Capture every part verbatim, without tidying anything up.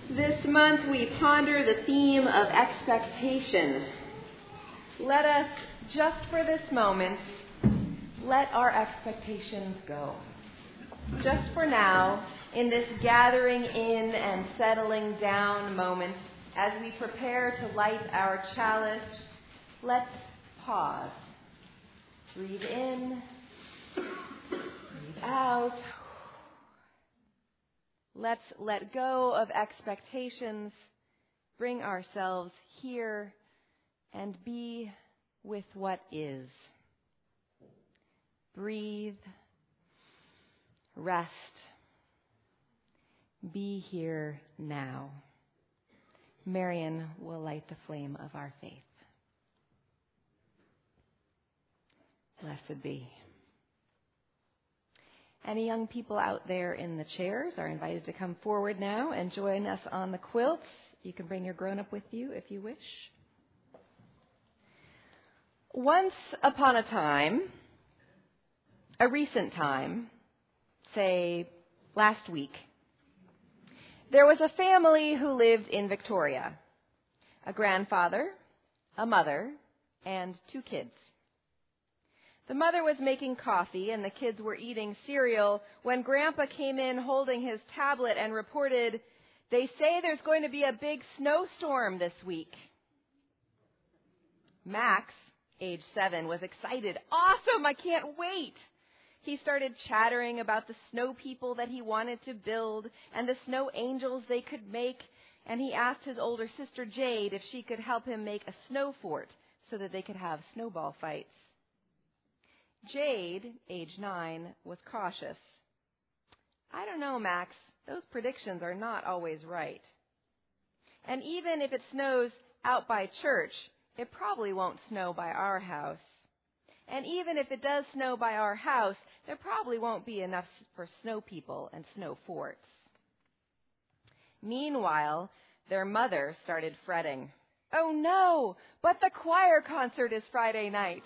This month we ponder the theme of expectation. Let us, just for this moment, let our expectations go. Just for now, in this gathering in and settling down moment, as we prepare to light our chalice, let's pause. Breathe in, breathe out. Let's let go of expectations, bring ourselves here, and be with what is. Breathe, rest, be here now. Marian will light the flame of our faith. Blessed be. Any young people out there in the chairs are invited to come forward now and join us on the quilts. You can bring your grown-up with you if you wish. Once upon a time, a recent time, say last week, there was a family who lived in Victoria. A grandfather, a mother, and two kids. The mother was making coffee and the kids were eating cereal when Grandpa came in holding his tablet and reported, "They say there's going to be a big snowstorm this week." Max, age seven, was excited. "Awesome! I can't wait!" He started chattering about the snow people that he wanted to build and the snow angels they could make, and he asked his older sister Jade if she could help him make a snow fort so that they could have snowball fights. Jade, age nine, was cautious. "I don't know, Max. Those predictions are not always right. And even if it snows out by church, it probably won't snow by our house. And even if it does snow by our house, there probably won't be enough for snow people and snow forts." Meanwhile, their mother started fretting. "Oh no, but the choir concert is Friday night.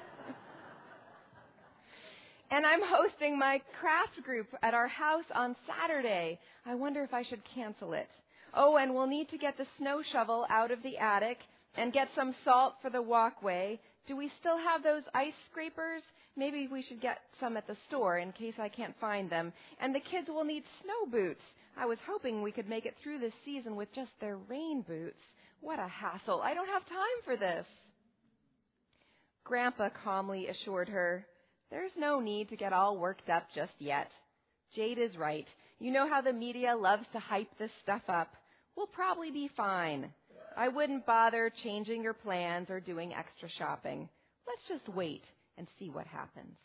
And I'm hosting my craft group at our house on Saturday. I wonder if I should cancel it. Oh, and we'll need to get the snow shovel out of the attic and get some salt for the walkway. Do we still have those ice scrapers? Maybe we should get some at the store in case I can't find them. And the kids will need snow boots. I was hoping we could make it through this season with just their rain boots. What a hassle. I don't have time for this." Grandpa calmly assured her, "There's no need to get all worked up just yet. Jade is right. You know how the media loves to hype this stuff up. We'll probably be fine. I wouldn't bother changing your plans or doing extra shopping. Let's just wait and see what happens."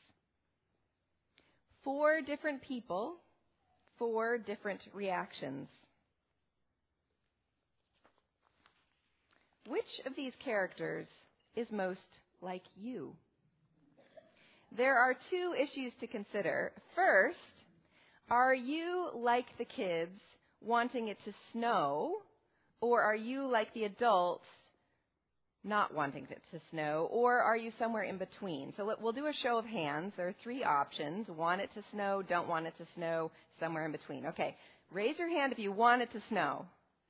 Four different people, four different reactions. Which of these characters is most like you? There are two issues to consider. First, are you like the kids, wanting it to snow, or are you like the adults, not wanting it to snow, or are you somewhere in between? So we'll do a show of hands. There are three options: want it to snow, don't want it to snow, somewhere in between. Okay, raise your hand if you want it to snow.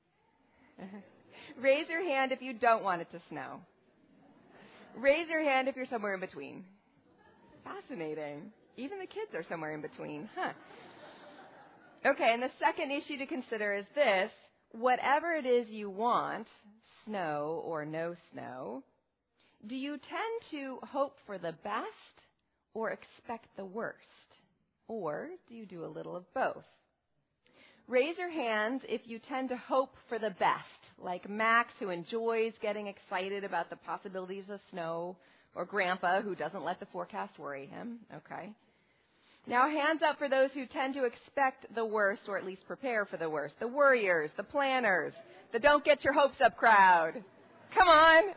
Raise your hand if you don't want it to snow. Raise your hand if you're somewhere in between. Fascinating. Even the kids are somewhere in between. Huh. Okay, and the second issue to consider is this. Whatever it is you want, snow or no snow, do you tend to hope for the best or expect the worst? Or do you do a little of both? Raise your hands if you tend to hope for the best, like Max, who enjoys getting excited about the possibilities of snow, or Grandpa, who doesn't let the forecast worry him. Okay. Now, hands up for those who tend to expect the worst, or at least prepare for the worst. The worriers, the planners, the don't get your hopes up crowd. Come on.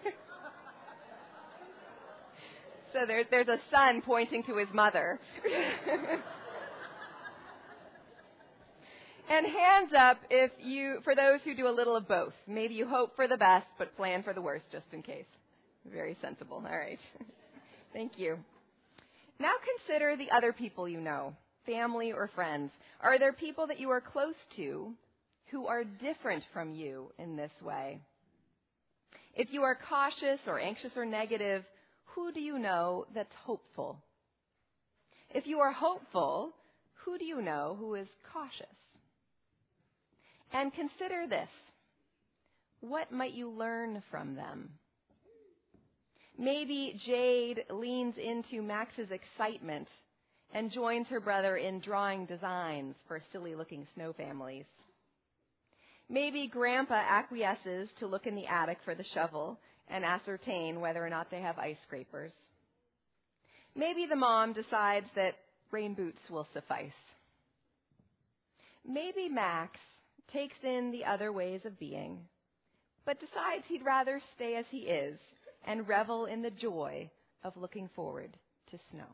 So there, there's a son pointing to his mother. And hands up if you, for those who do a little of both. Maybe you hope for the best, but plan for the worst just in case. Very sensible. All right. Thank you. Now consider the other people you know, family or friends. Are there people that you are close to who are different from you in this way? If you are cautious or anxious or negative, who do you know that's hopeful? If you are hopeful, who do you know who is cautious? And consider this. What might you learn from them? Maybe Jade leans into Max's excitement and joins her brother in drawing designs for silly-looking snow families. Maybe Grandpa acquiesces to look in the attic for the shovel and ascertain whether or not they have ice scrapers. Maybe the mom decides that rain boots will suffice. Maybe Max takes in the other ways of being, but decides he'd rather stay as he is and revel in the joy of looking forward to snow.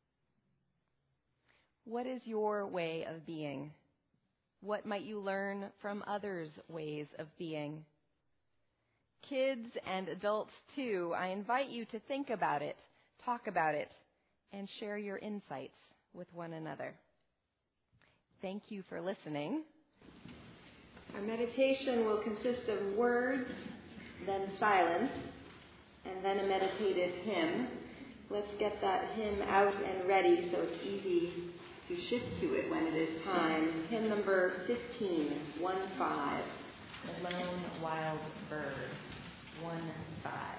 What is your way of being? What might you learn from others' ways of being? Kids and adults too, I invite you to think about it, talk about it, and share your insights with one another. Thank you for listening. Our meditation will consist of words, then silence, and then a meditative hymn. Let's get that hymn out and ready so it's easy to shift to it when it is time. Hymn number fifteen, one five. The Lone Wild Bird, one five.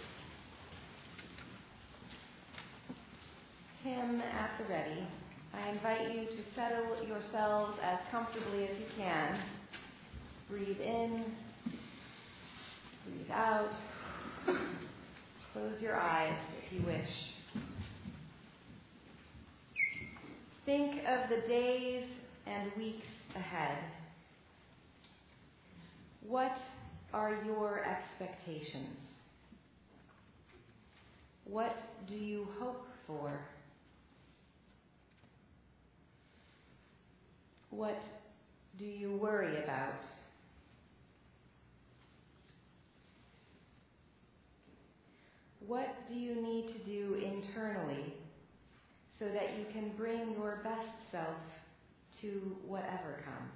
Hymn at the ready. I invite you to settle yourselves as comfortably as you can. Breathe in, breathe out. Close your eyes if you wish. Think of the days and weeks ahead. What are your expectations? What do you hope for? What do you worry about? What do you need to do internally so that you can bring your best self to whatever comes?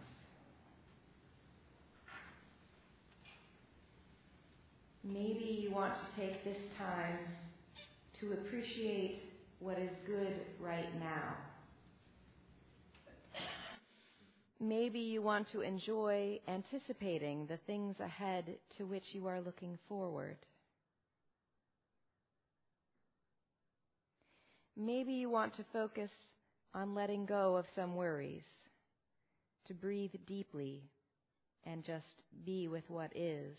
Maybe you want to take this time to appreciate what is good right now. Maybe you want to enjoy anticipating the things ahead to which you are looking forward. Maybe you want to focus on letting go of some worries, to breathe deeply and just be with what is.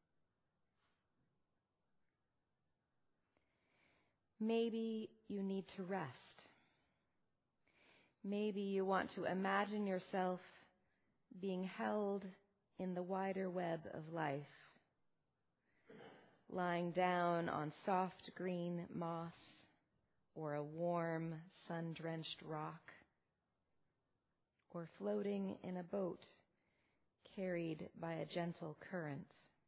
Maybe you need to rest. Maybe you want to imagine yourself being held in the wider web of life, lying down on soft green moss or a warm, sun-drenched rock, or floating in a boat carried by a gentle current.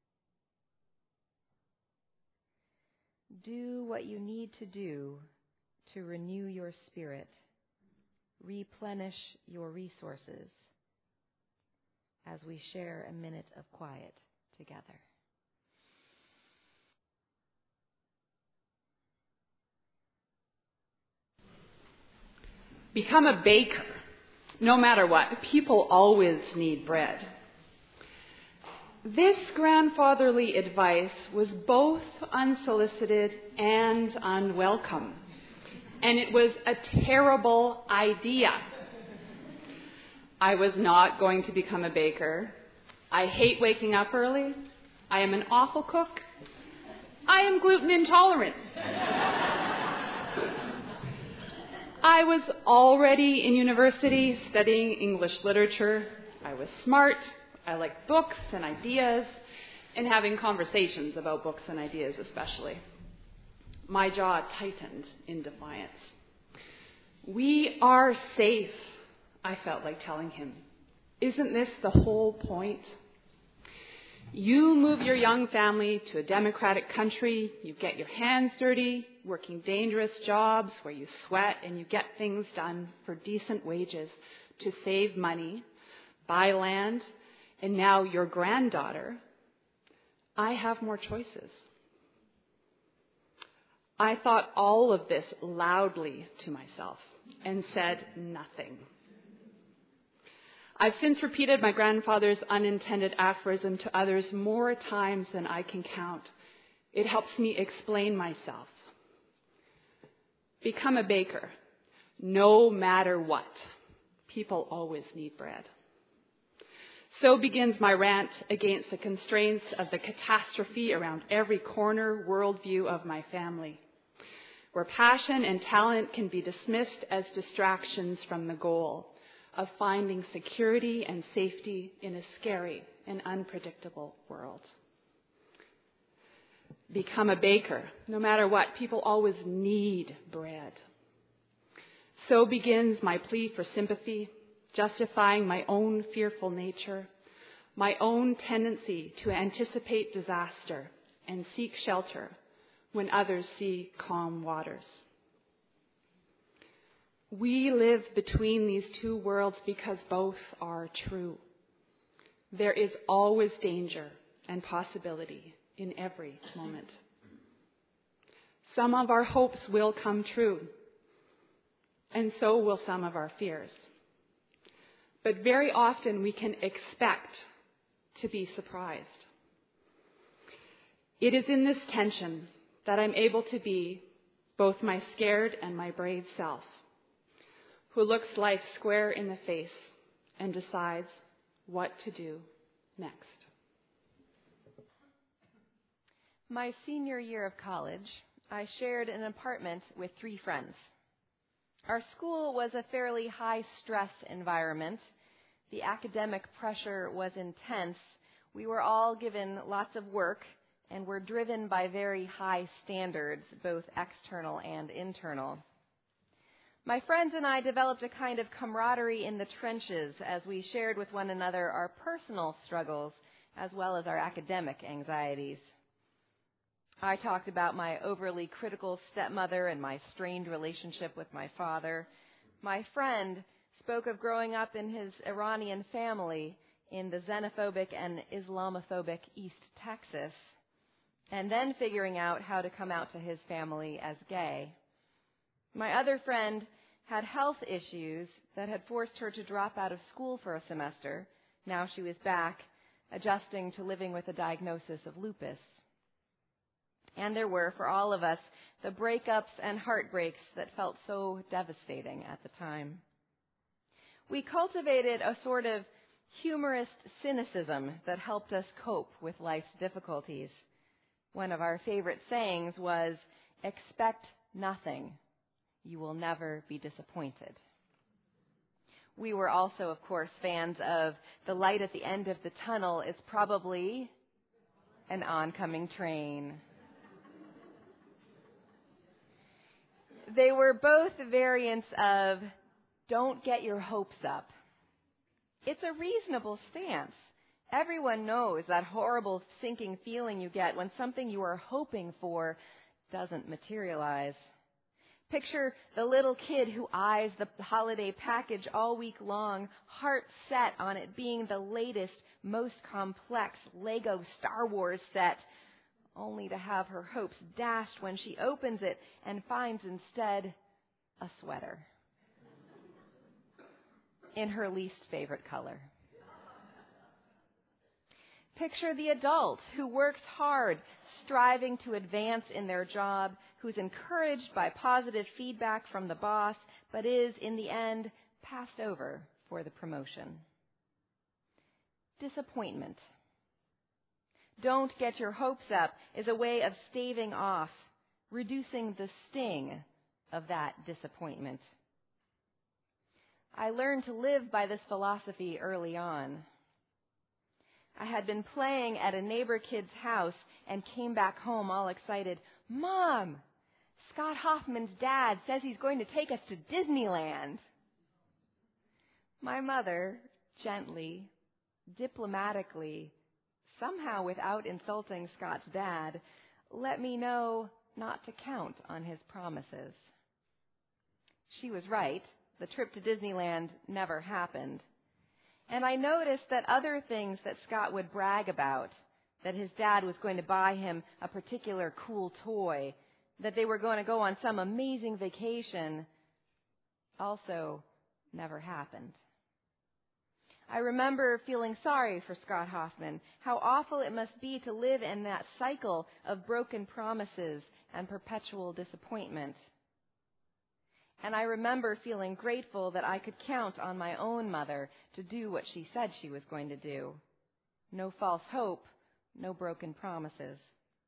Do what you need to do to renew your spirit, replenish your resources as we share a minute of quiet together. Become a baker. No matter what, people always need bread. This grandfatherly advice was both unsolicited and unwelcome, and it was a terrible idea. I was not going to become a baker. I hate waking up early. I am an awful cook. I am gluten intolerant. I was already in university studying English literature. I was smart. I liked books and ideas and having conversations about books and ideas especially. My jaw tightened in defiance. We are safe, I felt like telling him. Isn't this the whole point? You move your young family to a democratic country, you get your hands dirty, working dangerous jobs where you sweat and you get things done for decent wages to save money, buy land, and now your granddaughter, I have more choices. I thought all of this loudly to myself and said nothing. I've since repeated my grandfather's unintended aphorism to others more times than I can count. It helps me explain myself. Become a baker. No matter what, people always need bread. So begins my rant against the constraints of the catastrophe around every corner worldview of my family, where passion and talent can be dismissed as distractions from the goal of finding security and safety in a scary and unpredictable world. Become a baker. No matter what, people always need bread. So begins my plea for sympathy, justifying my own fearful nature, my own tendency to anticipate disaster and seek shelter when others see calm waters. We live between these two worlds because both are true. There is always danger and possibility in every moment. Some of our hopes will come true, and so will some of our fears. But very often we can expect to be surprised. It is in this tension that I'm able to be both my scared and my brave self, who looks life square in the face and decides what to do next. My senior year of college, I shared an apartment with three friends. Our school was a fairly high-stress environment. The academic pressure was intense. We were all given lots of work and were driven by very high standards, both external and internal. My friends and I developed a kind of camaraderie in the trenches as we shared with one another our personal struggles as well as our academic anxieties. I talked about my overly critical stepmother and my strained relationship with my father. My friend spoke of growing up in his Iranian family in the xenophobic and Islamophobic East Texas, and then figuring out how to come out to his family as gay. My other friend had health issues that had forced her to drop out of school for a semester. Now she was back, adjusting to living with a diagnosis of lupus. And there were, for all of us, the breakups and heartbreaks that felt so devastating at the time. We cultivated a sort of humorous cynicism that helped us cope with life's difficulties. One of our favorite sayings was, "Expect nothing. You will never be disappointed." We were also, of course, fans of the light at the end of the tunnel is probably an oncoming train. They were both variants of don't get your hopes up. It's a reasonable stance. Everyone knows that horrible sinking feeling you get when something you are hoping for doesn't materialize. Picture the little kid who eyes the holiday package all week long, heart set on it being the latest, most complex Lego Star Wars set, only to have her hopes dashed when she opens it and finds instead a sweater in her least favorite color. Picture the adult who works hard, striving to advance in their job, who's encouraged by positive feedback from the boss, but is, in the end, passed over for the promotion. Disappointment. Don't get your hopes up is a way of staving off, reducing the sting of that disappointment. I learned to live by this philosophy early on. I had been playing at a neighbor kid's house and came back home all excited. "Mom, Scott Hoffman's dad says he's going to take us to Disneyland." My mother, gently, diplomatically, somehow without insulting Scott's dad, let me know not to count on his promises. She was right. The trip to Disneyland never happened. And I noticed that other things that Scott would brag about, that his dad was going to buy him a particular cool toy, that they were going to go on some amazing vacation, also never happened. I remember feeling sorry for Scott Hoffman, how awful it must be to live in that cycle of broken promises and perpetual disappointment. And I remember feeling grateful that I could count on my own mother to do what she said she was going to do. No false hope, no broken promises.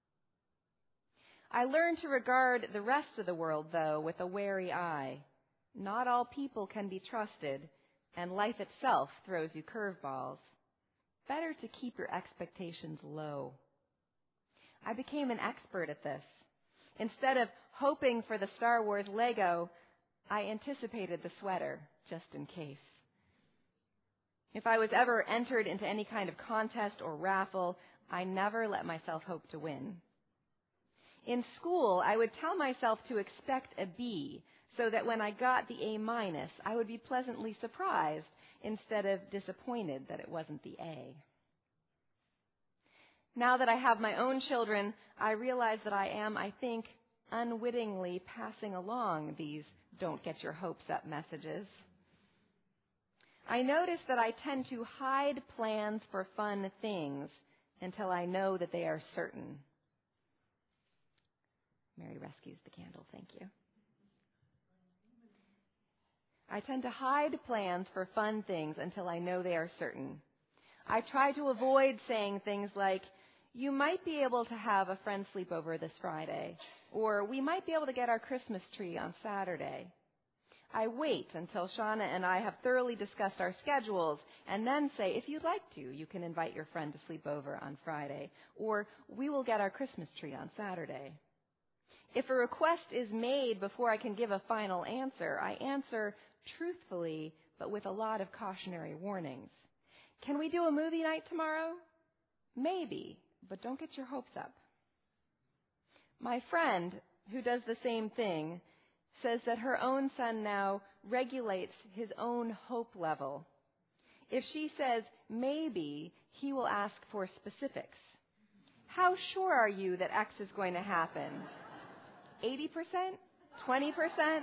I learned to regard the rest of the world, though, with a wary eye. Not all people can be trusted, and life itself throws you curveballs. Better to keep your expectations low. I became an expert at this. Instead of hoping for the Star Wars Lego, I anticipated the sweater, just in case. If I was ever entered into any kind of contest or raffle, I never let myself hope to win. In school, I would tell myself to expect a B, so that when I got the A minus, I would be pleasantly surprised instead of disappointed that it wasn't the A. Now that I have my own children, I realize that I am, I think, unwittingly passing along these don't get your hopes up messages. I notice that I tend to hide plans for fun things until I know that they are certain. Mary rescues the candle, thank you. I tend to hide plans for fun things until I know they are certain. I try to avoid saying things like, you might be able to have a friend sleepover this Friday, or we might be able to get our Christmas tree on Saturday. I wait until Shauna and I have thoroughly discussed our schedules and then say, if you'd like to, you can invite your friend to sleep over on Friday, or we will get our Christmas tree on Saturday. If a request is made before I can give a final answer, I answer truthfully, but with a lot of cautionary warnings. Can we do a movie night tomorrow? Maybe, but don't get your hopes up. My friend, who does the same thing, says that her own son now regulates his own hope level. If she says maybe, he will ask for specifics. How sure are you that X is going to happen? eighty percent? twenty percent?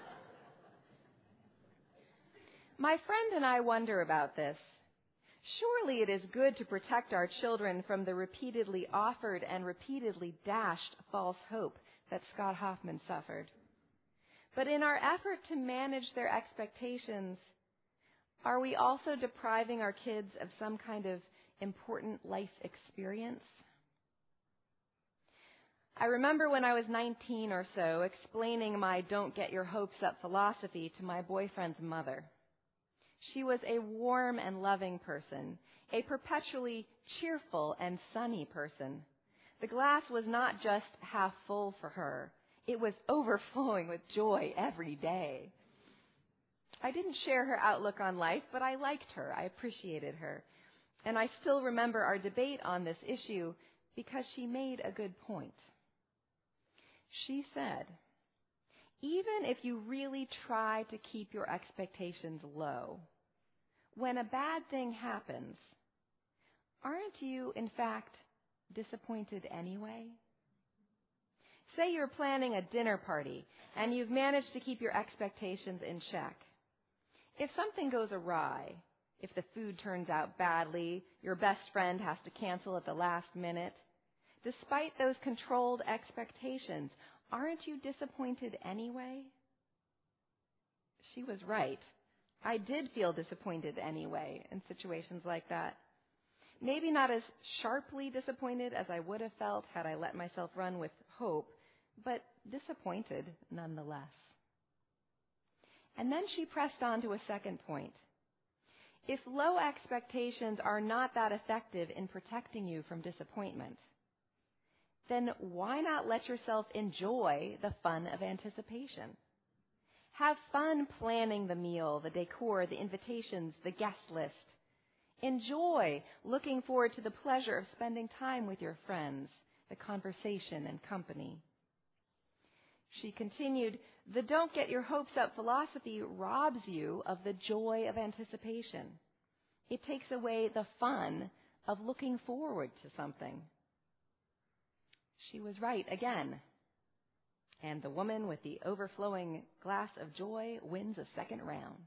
My friend and I wonder about this. Surely it is good to protect our children from the repeatedly offered and repeatedly dashed false hope that Scott Hoffman suffered. But in our effort to manage their expectations, are we also depriving our kids of some kind of important life experience? I remember when I was nineteen or so explaining my don't get your hopes up philosophy to my boyfriend's mother. She was a warm and loving person, a perpetually cheerful and sunny person. The glass was not just half full for her. It was overflowing with joy every day. I didn't share her outlook on life, but I liked her. I appreciated her. And I still remember our debate on this issue because she made a good point. She said, even if you really try to keep your expectations low, when a bad thing happens, aren't you, in fact, disappointed anyway? Say you're planning a dinner party and you've managed to keep your expectations in check. If something goes awry, if the food turns out badly, your best friend has to cancel at the last minute, despite those controlled expectations, aren't you disappointed anyway? She was right. I did feel disappointed anyway in situations like that. Maybe not as sharply disappointed as I would have felt had I let myself run with hope, but disappointed nonetheless. And then she pressed on to a second point. If low expectations are not that effective in protecting you from disappointment, then why not let yourself enjoy the fun of anticipation? Have fun planning the meal, the decor, the invitations, the guest list. Enjoy looking forward to the pleasure of spending time with your friends, the conversation and company. She continued, the don't get your hopes up philosophy robs you of the joy of anticipation. It takes away the fun of looking forward to something. She was right again. And the woman with the overflowing glass of joy wins a second round.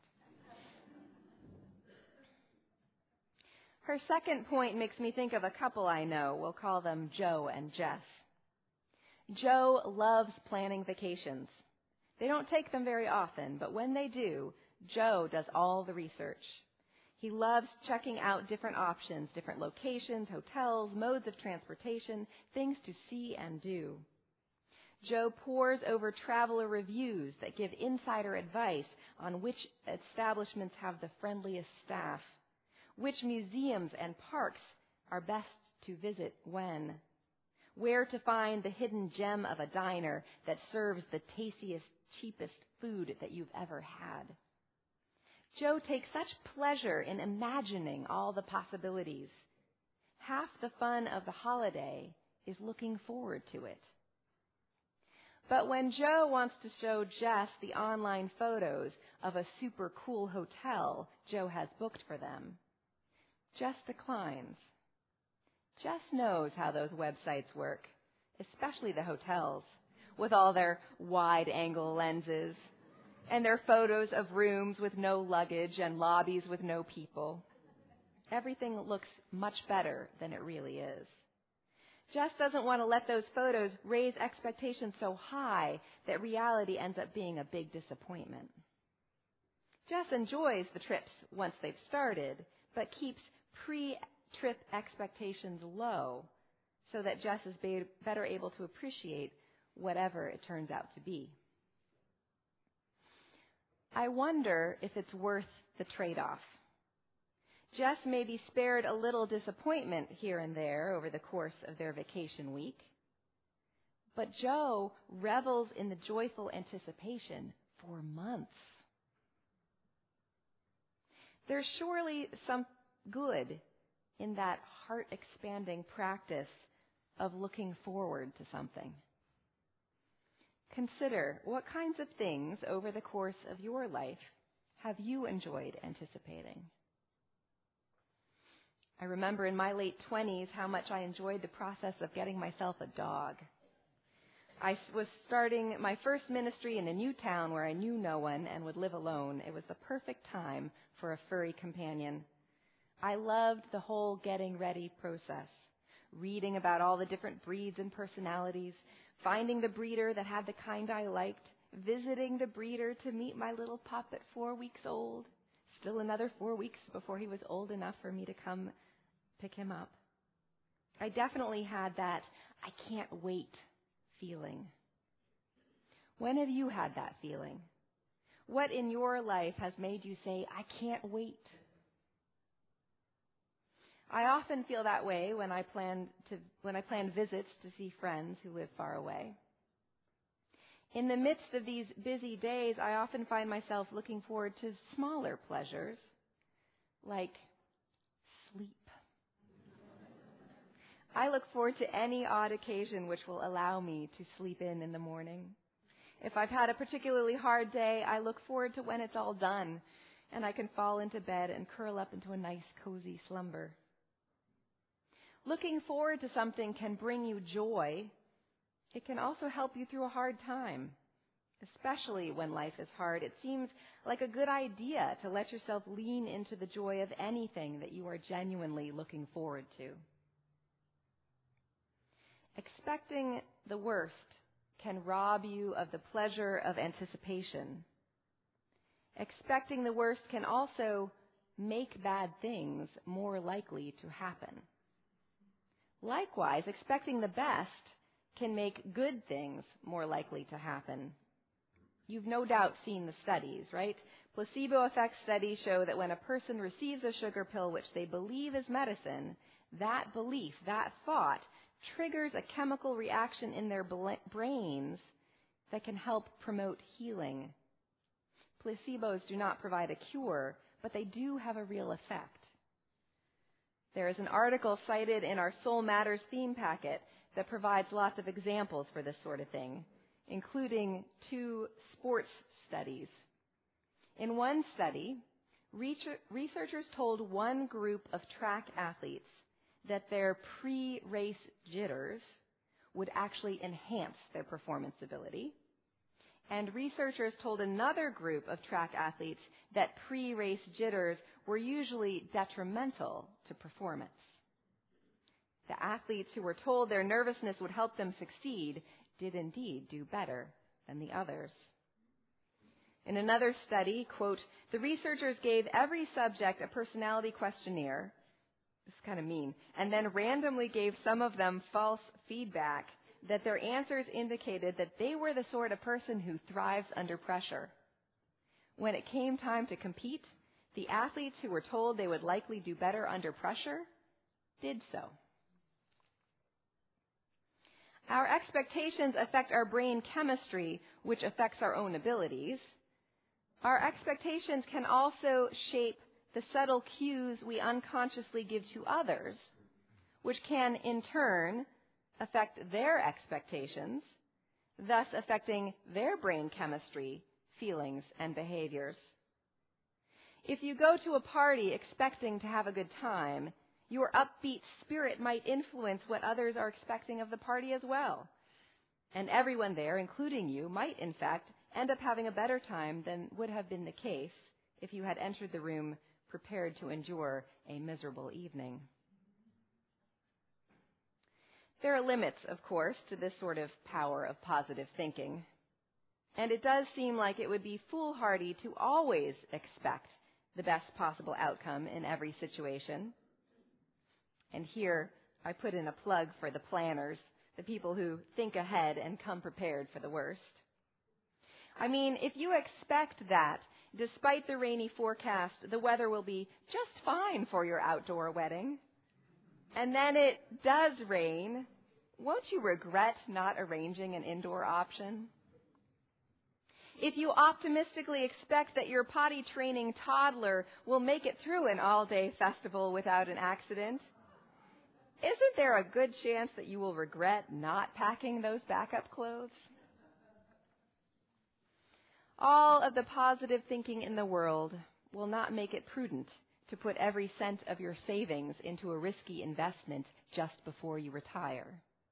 Her second point makes me think of a couple I know. We'll call them Joe and Jess. Joe loves planning vacations. They don't take them very often, but when they do, Joe does all the research. He loves checking out different options, different locations, hotels, modes of transportation, things to see and do. Joe pores over traveler reviews that give insider advice on which establishments have the friendliest staff, which museums and parks are best to visit when, where to find the hidden gem of a diner that serves the tastiest, cheapest food that you've ever had. Joe takes such pleasure in imagining all the possibilities. Half the fun of the holiday is looking forward to it. But when Joe wants to show Jess the online photos of a super cool hotel Joe has booked for them, Jess declines. Jess knows how those websites work, especially the hotels, with all their wide-angle lenses and their photos of rooms with no luggage and lobbies with no people. Everything looks much better than it really is. Jess doesn't want to let those photos raise expectations so high that reality ends up being a big disappointment. Jess enjoys the trips once they've started, but keeps pre-trip expectations low so that Jess is be- better able to appreciate whatever it turns out to be. I wonder if it's worth the trade-off. Jess may be spared a little disappointment here and there over the course of their vacation week, but Joe revels in the joyful anticipation for months. There's surely some good in that heart-expanding practice of looking forward to something. Consider what kinds of things over the course of your life have you enjoyed anticipating? I remember in my late twenties how much I enjoyed the process of getting myself a dog. I was starting my first ministry in a new town where I knew no one and would live alone. It was the perfect time for a furry companion. I loved the whole getting ready process, reading about all the different breeds and personalities, finding the breeder that had the kind I liked, visiting the breeder to meet my little pup at four weeks old, still another four weeks before he was old enough for me to come pick him up. I definitely had that I can't wait feeling. When have you had that feeling? What in your life has made you say, I can't wait? I often feel that way when I plan to when I plan visits to see friends who live far away. In the midst of these busy days, I often find myself looking forward to smaller pleasures, like sleep. I look forward to any odd occasion which will allow me to sleep in in the morning. If I've had a particularly hard day, I look forward to when it's all done and I can fall into bed and curl up into a nice, cozy slumber. Looking forward to something can bring you joy. It can also help you through a hard time. Especially when life is hard, it seems like a good idea to let yourself lean into the joy of anything that you are genuinely looking forward to. Expecting the worst can rob you of the pleasure of anticipation. Expecting the worst can also make bad things more likely to happen. Likewise, expecting the best can make good things more likely to happen. You've no doubt seen the studies, right? Placebo effect studies show that when a person receives a sugar pill which they believe is medicine, that belief, that thought, triggers a chemical reaction in their brains that can help promote healing. Placebos do not provide a cure, but they do have a real effect. There is an article cited in our Soul Matters theme packet that provides lots of examples for this sort of thing, including two sports studies. In one study, Researchers told one group of track athletes that their pre-race jitters would actually enhance their performance ability. And researchers told another group of track athletes that pre-race jitters were usually detrimental to performance. The athletes who were told their nervousness would help them succeed did indeed do better than the others. In another study, quote, the researchers gave every subject a personality questionnaire, this is kind of mean, and then randomly gave some of them false feedback that their answers indicated that they were the sort of person who thrives under pressure. When it came time to compete, the athletes who were told they would likely do better under pressure did so. Our expectations affect our brain chemistry, which affects our own abilities. Our expectations can also shape the subtle cues we unconsciously give to others, which can, in turn, affect their expectations, thus affecting their brain chemistry, feelings, and behaviors. If you go to a party expecting to have a good time, your upbeat spirit might influence what others are expecting of the party as well. And everyone there, including you, might, in fact, end up having a better time than would have been the case if you had entered the room prepared to endure a miserable evening. There are limits, of course, to this sort of power of positive thinking. And it does seem like it would be foolhardy to always expect the best possible outcome in every situation. And here I put in a plug for the planners, the people who think ahead and come prepared for the worst. I mean, if you expect that, despite the rainy forecast, the weather will be just fine for your outdoor wedding, and then it does rain, won't you regret not arranging an indoor option? If you optimistically expect that your potty training toddler will make it through an all-day festival without an accident, isn't there a good chance that you will regret not packing those backup clothes? All of the positive thinking in the world will not make it prudent to put every cent of your savings into a risky investment just before you retire.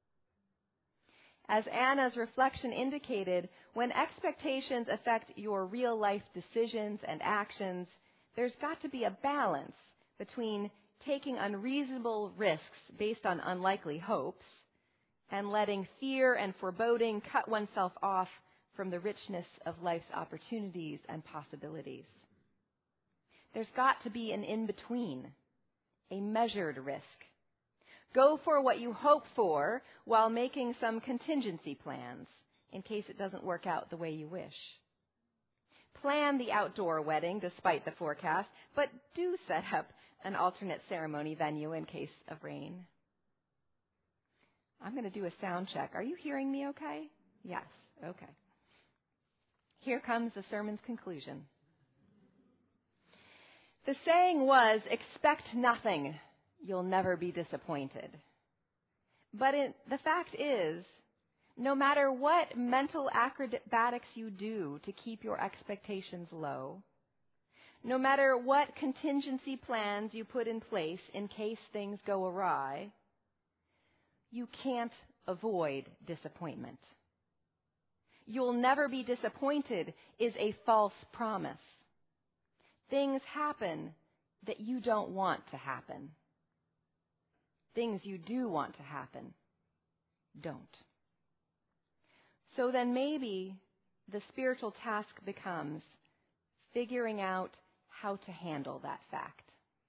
As Anna's reflection indicated, when expectations affect your real-life decisions and actions, there's got to be a balance between taking unreasonable risks based on unlikely hopes and letting fear and foreboding cut oneself off from the richness of life's opportunities and possibilities. There's got to be an in-between, a measured risk. Go for what you hope for while making some contingency plans in case it doesn't work out the way you wish. Plan the outdoor wedding despite the forecast, but do set up an alternate ceremony venue in case of rain. I'm going to do a sound check. Are you hearing me okay? Yes. Okay. Here comes the sermon's conclusion. The saying was, expect nothing, you'll never be disappointed. But it, the fact is, no matter what mental acrobatics you do to keep your expectations low, no matter what contingency plans you put in place in case things go awry, you can't avoid disappointment. You'll never be disappointed is a false promise. Things happen that you don't want to happen. Things you do want to happen don't. So then maybe the spiritual task becomes figuring out how to handle that fact.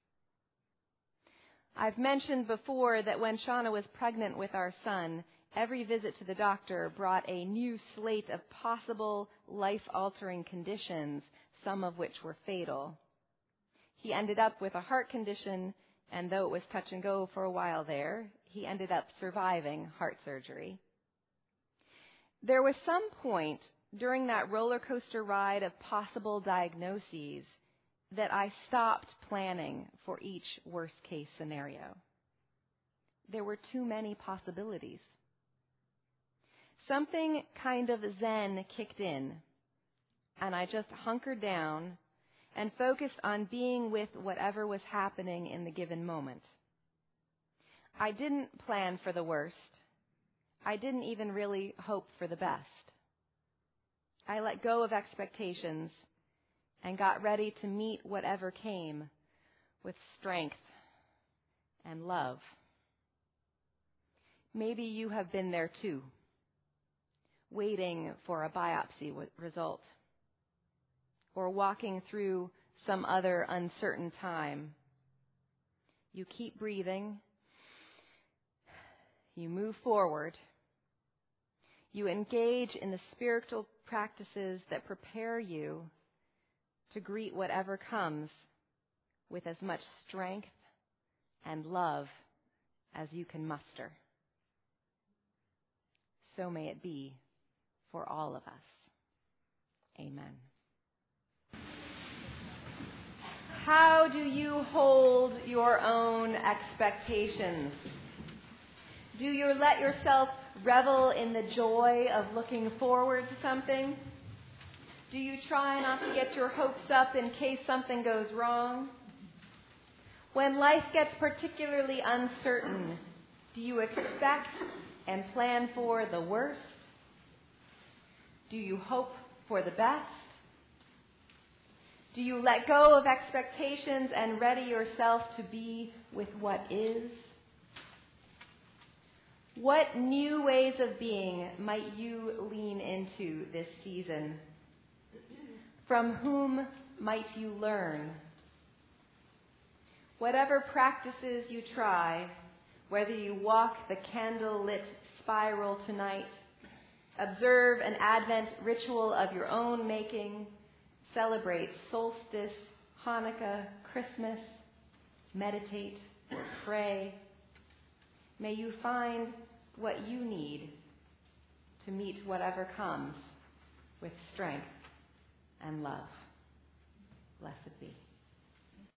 I've mentioned before that when Shauna was pregnant with our son, every visit to the doctor brought a new slate of possible life-altering conditions, some of which were fatal. He ended up with a heart condition, and though it was touch and go for a while there, he ended up surviving heart surgery. There was some point during that roller coaster ride of possible diagnoses that I stopped planning for each worst-case scenario. There were too many possibilities. Something kind of zen kicked in, and I just hunkered down and focused on being with whatever was happening in the given moment. I didn't plan for the worst. I didn't even really hope for the best. I let go of expectations and got ready to meet whatever came with strength and love. Maybe you have been there too, waiting for a biopsy result, or walking through some other uncertain time. You keep breathing. You move forward. You engage in the spiritual practices that prepare you to greet whatever comes with as much strength and love as you can muster. So may it be for all of us. Amen. How do you hold your own expectations? Do you let yourself revel in the joy of looking forward to something? Do you try not to get your hopes up in case something goes wrong? When life gets particularly uncertain, do you expect and plan for the worst? Do you hope for the best? Do you let go of expectations and ready yourself to be with what is? What new ways of being might you lean into this season? From whom might you learn? Whatever practices you try, whether you walk the candle-lit spiral tonight, observe an Advent ritual of your own making, celebrate solstice, Hanukkah, Christmas, meditate or pray, may you find what you need to meet whatever comes with strength and love. Blessed be.